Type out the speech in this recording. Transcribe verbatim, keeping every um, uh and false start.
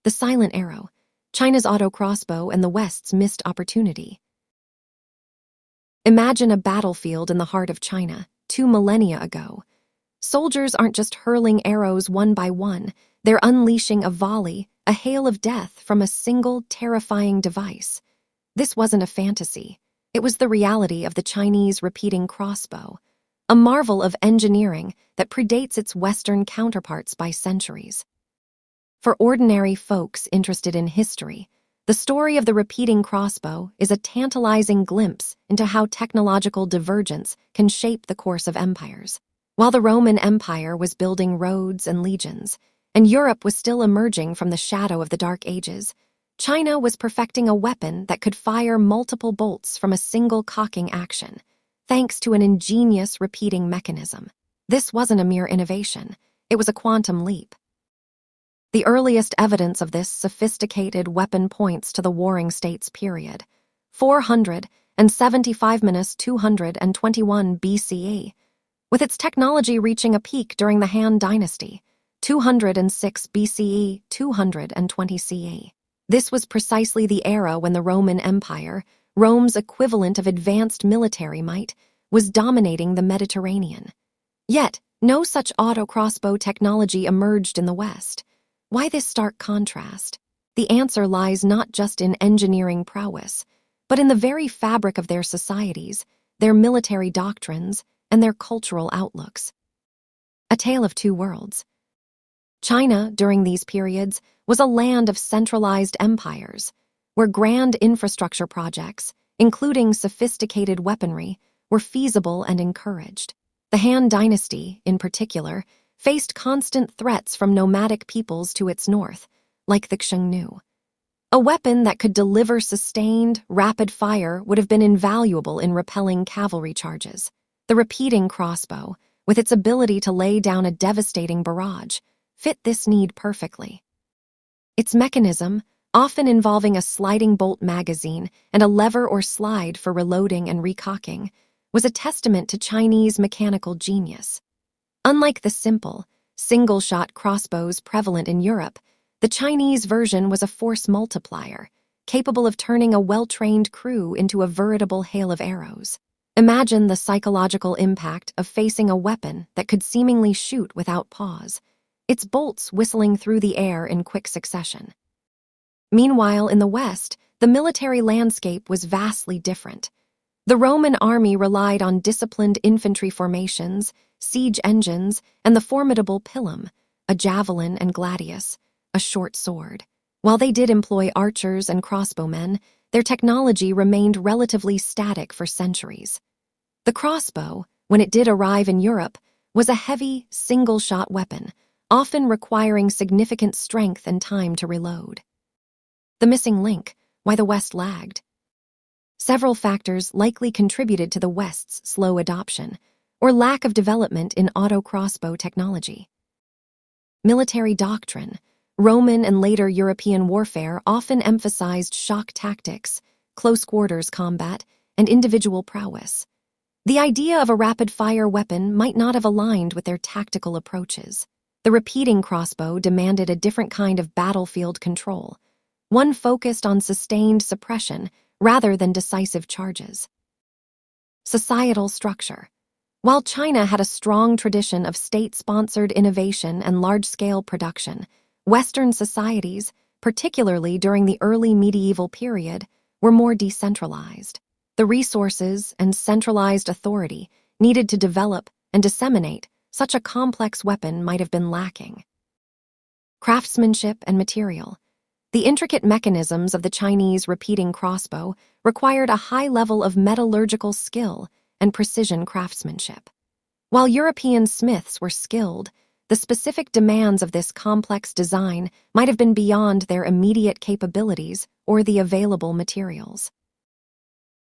The silent arrow, China's auto crossbow and the West's missed opportunity. Imagine a battlefield in the heart of China, two millennia ago. Soldiers aren't just hurling arrows one by one, they're unleashing a volley, a hail of death from a single terrifying device. This wasn't a fantasy. It was the reality of the Chinese repeating crossbow, a marvel of engineering that predates its Western counterparts by centuries. For ordinary folks interested in history, the story of the repeating crossbow is a tantalizing glimpse into how technological divergence can shape the course of empires. While the Roman Empire was building roads and legions, and Europe was still emerging from the shadow of the Dark Ages, China was perfecting a weapon that could fire multiple bolts from a single cocking action, thanks to an ingenious repeating mechanism. This wasn't a mere innovation, it was a quantum leap. The earliest evidence of this sophisticated weapon points to the Warring States period, four hundred seventy-five to two hundred twenty-one B C E, with its technology reaching a peak during the Han Dynasty, two hundred six B C E, two hundred twenty C E. This was precisely the era when the Roman Empire, Rome's equivalent of advanced military might, was dominating the Mediterranean. Yet, no such auto crossbow technology emerged in the West. Why this stark contrast? The answer lies not just in engineering prowess, but in the very fabric of their societies, their military doctrines, and their cultural outlooks. A tale of two worlds. China, during these periods, was a land of centralized empires, where grand infrastructure projects, including sophisticated weaponry, were feasible and encouraged. The Han Dynasty, in particular, faced constant threats from nomadic peoples to its north, like the Xiongnu. A weapon that could deliver sustained, rapid fire would have been invaluable in repelling cavalry charges. The repeating crossbow, with its ability to lay down a devastating barrage, fit this need perfectly. Its mechanism, often involving a sliding bolt magazine and a lever or slide for reloading and recocking, was a testament to Chinese mechanical genius. Unlike the simple, single-shot crossbows prevalent in Europe, the Chinese version was a force multiplier, capable of turning a well-trained crew into a veritable hail of arrows. Imagine the psychological impact of facing a weapon that could seemingly shoot without pause, its bolts whistling through the air in quick succession. Meanwhile, in the West, the military landscape was vastly different. The Roman army relied on disciplined infantry formations, siege engines, and the formidable pilum, a javelin and gladius, a short sword. While they did employ archers and crossbowmen, their technology remained relatively static for centuries. The crossbow, when it did arrive in Europe, was a heavy, single-shot weapon, often requiring significant strength and time to reload. The missing link, why the West lagged. Several factors likely contributed to the West's slow adoption, or lack of development in auto crossbow technology. Military doctrine. Roman and later European warfare often emphasized shock tactics, close-quarters combat, and individual prowess. The idea of a rapid-fire weapon might not have aligned with their tactical approaches. The repeating crossbow demanded a different kind of battlefield control, one focused on sustained suppression rather than decisive charges. Societal structure. While China had a strong tradition of state-sponsored innovation and large-scale production, Western societies, particularly during the early medieval period, were more decentralized. The resources and centralized authority needed to develop and disseminate such a complex weapon might have been lacking. Craftsmanship and material. The intricate mechanisms of the Chinese repeating crossbow required a high level of metallurgical skill and precision craftsmanship. While European smiths were skilled, the specific demands of this complex design might have been beyond their immediate capabilities or the available materials.